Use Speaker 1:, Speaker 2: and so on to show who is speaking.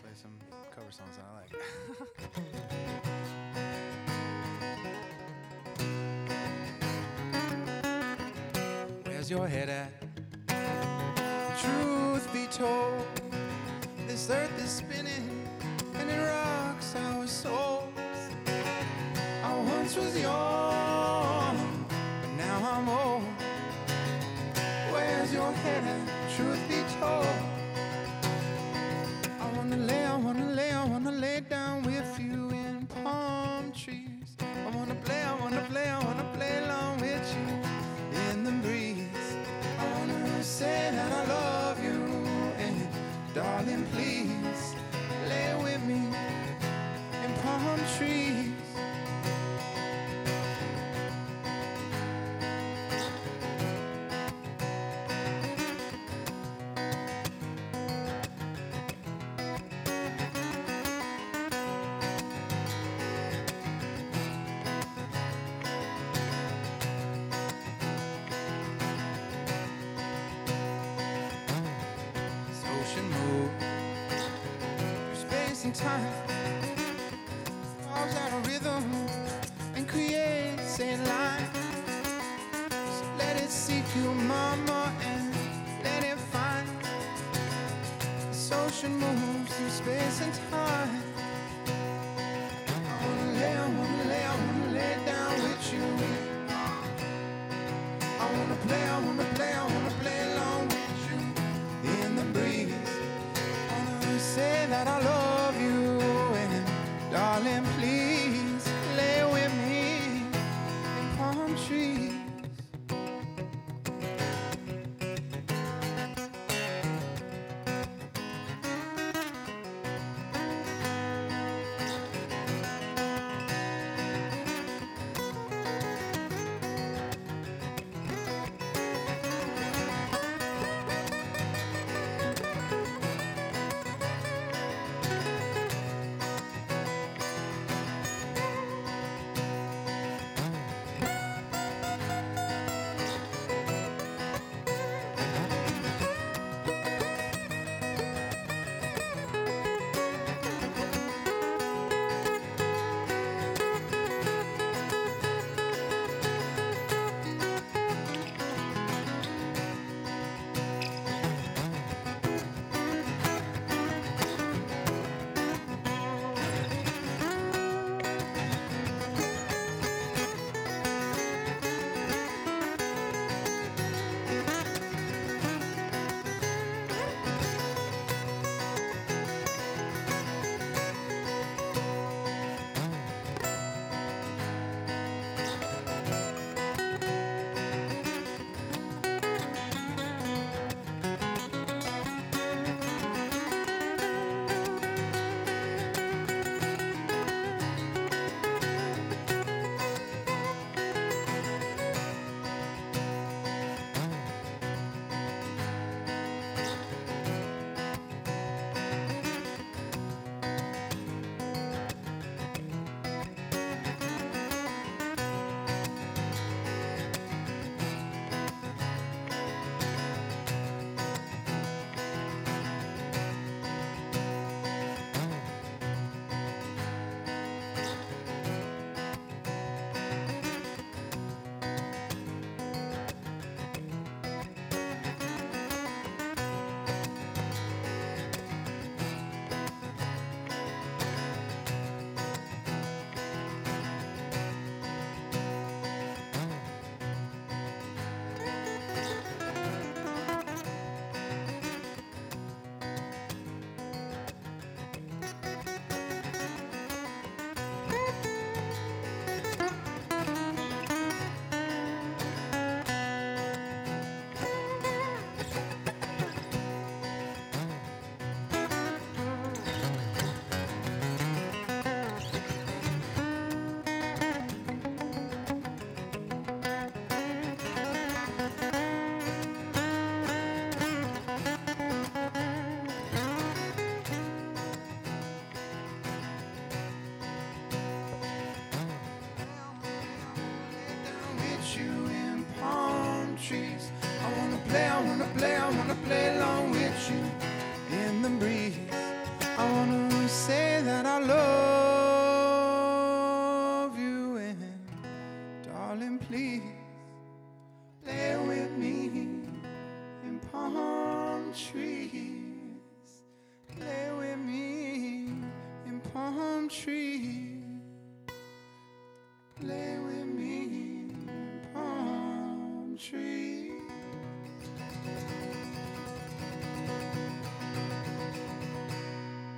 Speaker 1: play some cover songs that I like. Where's your head at? Truth be told, this earth is spinning and it rocks our souls. I once was young, but now I'm old. Where's your head at? Truth be told, I wanna lay down with you in palm trees. I wanna play along with you in the breeze. I wanna say that I love you, and darling, please lay with me in palm trees. Move through space and time, carves out a rhythm and creates a line. So let it seek you, mama, and let it find. This ocean moves through space and time. I wanna lay down with you. I wanna play along with you in the breeze. Say that I love you, and darling, please lay with me in palm trees. I wanna play along with you in the breeze. I wanna please lay with me in palm trees. Lay with me in palm trees. Lay with me in palm trees.